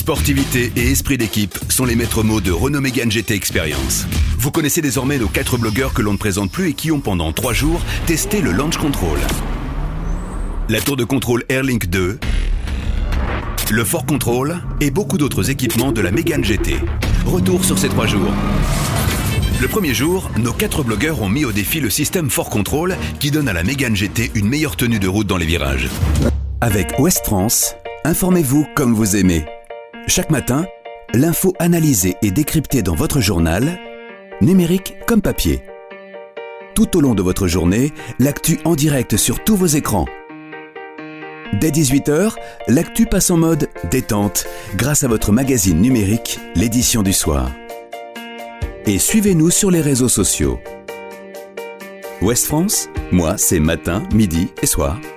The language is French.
Sportivité et esprit d'équipe sont les maîtres mots de Renault Mégane GT Experience. Vous connaissez désormais nos 4 blogueurs que l'on ne présente plus et qui ont pendant 3 jours testé le Launch Control, la tour de contrôle Airlink 2, le Fort Control et beaucoup d'autres équipements de la Mégane GT. Retour sur ces 3 jours. Le premier jour, nos 4 blogueurs ont mis au défi le système Fort Control qui donne à la Mégane GT une meilleure tenue de route dans les virages. Avec Ouest France, informez-vous comme vous aimez. Chaque matin, l'info analysée et décryptée dans votre journal, numérique comme papier. Tout au long de votre journée, l'actu en direct sur tous vos écrans. Dès 18h, l'actu passe en mode détente grâce à votre magazine numérique, l'édition du soir. Et suivez-nous sur les réseaux sociaux. Ouest France, moi c'est matin, midi et soir.